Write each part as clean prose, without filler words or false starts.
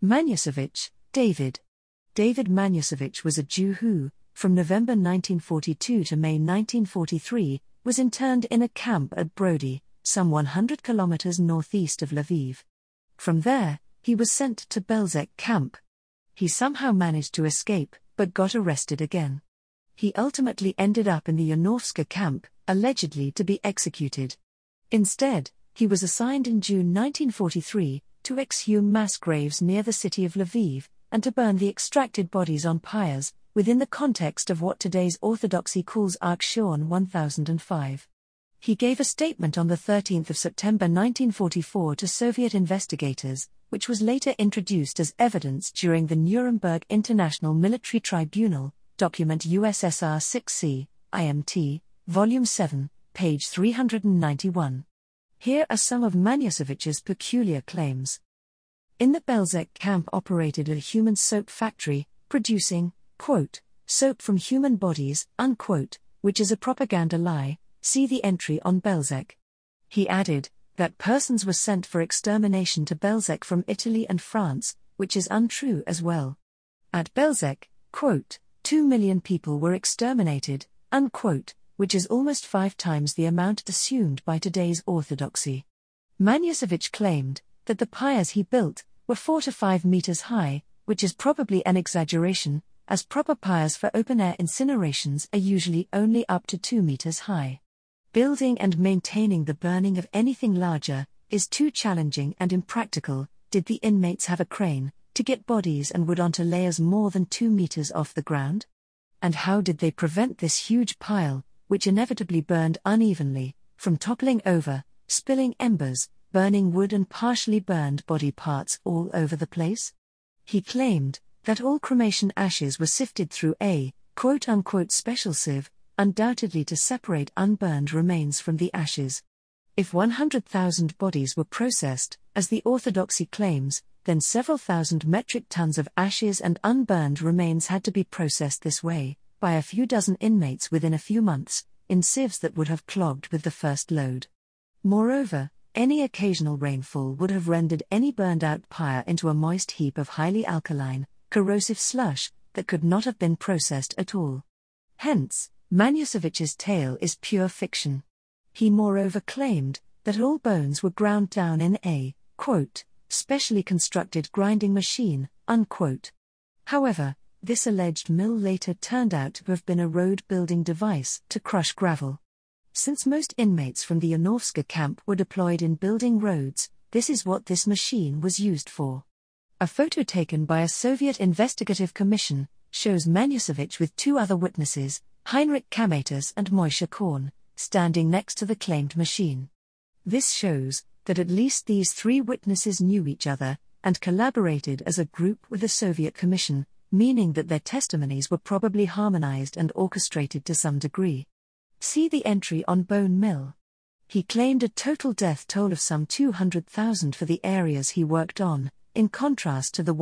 Maniusevich, David. David Maniusevich was a Jew who, from November 1942 to May 1943, was interned in a camp at Brody, some 100 kilometers northeast of Lviv. From there, he was sent to Belzec camp. He somehow managed to escape, but got arrested again. He ultimately ended up in the Yanovska camp, allegedly to be executed. Instead, he was assigned in June 1943 to exhume mass graves near the city of Lviv, and to burn the extracted bodies on pyres, within the context of what today's Orthodoxy calls Aksyon 1005. He gave a statement on 13 September 1944 to Soviet investigators, which was later introduced as evidence during the Nuremberg International Military Tribunal, document USSR 6C, IMT, Volume 7, page 391. Here are some of Maniusevich's peculiar claims. In the Belzec camp operated a human soap factory, producing, quote, soap from human bodies, unquote, which is a propaganda lie, see the entry on Belzec. He added that persons were sent for extermination to Belzec from Italy and France, which is untrue as well. At Belzec, quote, 2 million people were exterminated, unquote, which is almost 5 times the amount assumed by today's orthodoxy. Maniusevich claimed that the pyres he built were 4 to 5 meters high, which is probably an exaggeration, as proper pyres for open-air incinerations are usually only up to 2 meters high. Building and maintaining the burning of anything larger is too challenging and impractical. Did the inmates have a crane to get bodies and wood onto layers more than 2 meters off the ground? And how did they prevent this huge pile, which inevitably burned unevenly, from toppling over, spilling embers, burning wood and partially burned body parts all over the place? He claimed that all cremation ashes were sifted through a quote-unquote special sieve, undoubtedly to separate unburned remains from the ashes. If 100,000 bodies were processed, as the orthodoxy claims, then several thousand metric tons of ashes and unburned remains had to be processed this way, by a few dozen inmates within a few months, in sieves that would have clogged with the first load. Moreover, any occasional rainfall would have rendered any burned-out pyre into a moist heap of highly alkaline, corrosive slush that could not have been processed at all. Hence, Maniusevich's tale is pure fiction. He moreover claimed that all bones were ground down in a, quote, specially constructed grinding machine, unquote. However, this alleged mill later turned out to have been a road-building device to crush gravel. Since most inmates from the Yanovska camp were deployed in building roads, this is what this machine was used for. A photo taken by a Soviet investigative commission shows Maniusevich with 2 other witnesses, Heinrich Kamatas and Moishe Korn, standing next to the claimed machine. This shows that at least these 3 witnesses knew each other, and collaborated as a group with the Soviet Commission, meaning that their testimonies were probably harmonized and orchestrated to some degree. See the entry on Bone Mill. He claimed a total death toll of some 200,000 for the areas he worked on, in contrast to the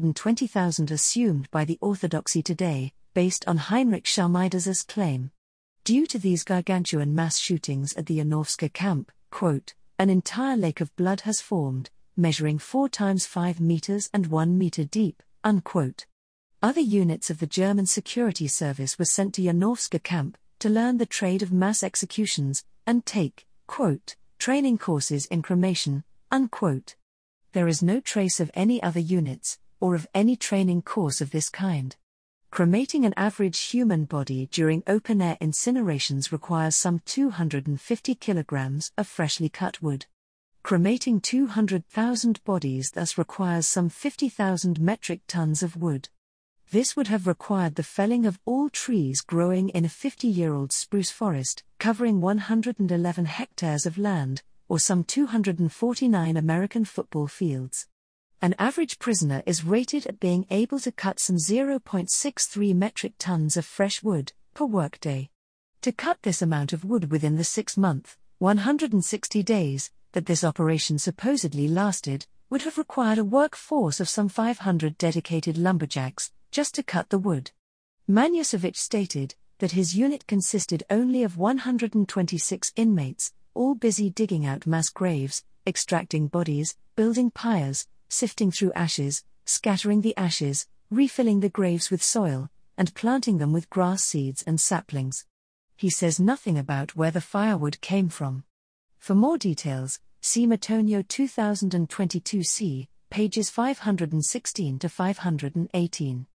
120,000 assumed by the orthodoxy today, based on Heinrich Shalmidas's claim. Due to these gargantuan mass shootings at the Yanovska camp, quote, an entire lake of blood has formed, measuring 4 times 5 meters and 1 meter deep, unquote. Other units of the German security service were sent to Yanovska camp to learn the trade of mass executions and take, quote, training courses in cremation, unquote. There is no trace of any other units, or of any training course of this kind. Cremating an average human body during open-air incinerations requires some 250 kilograms of freshly cut wood. Cremating 200,000 bodies thus requires some 50,000 metric tons of wood. This would have required the felling of all trees growing in a 50-year-old spruce forest, covering 111 hectares of land, or some 249 American football fields. An average prisoner is rated at being able to cut some 0.63 metric tons of fresh wood per workday. To cut this amount of wood within the 6-month, 160 days, that this operation supposedly lasted, would have required a workforce of some 500 dedicated lumberjacks, just to cut the wood. Maniusevich stated that his unit consisted only of 126 inmates, all busy digging out mass graves, extracting bodies, building pyres, sifting through ashes, scattering the ashes, refilling the graves with soil, and planting them with grass seeds and saplings. He says nothing about where the firewood came from. For more details, see Matonio 2022 c. pages 516 to 518.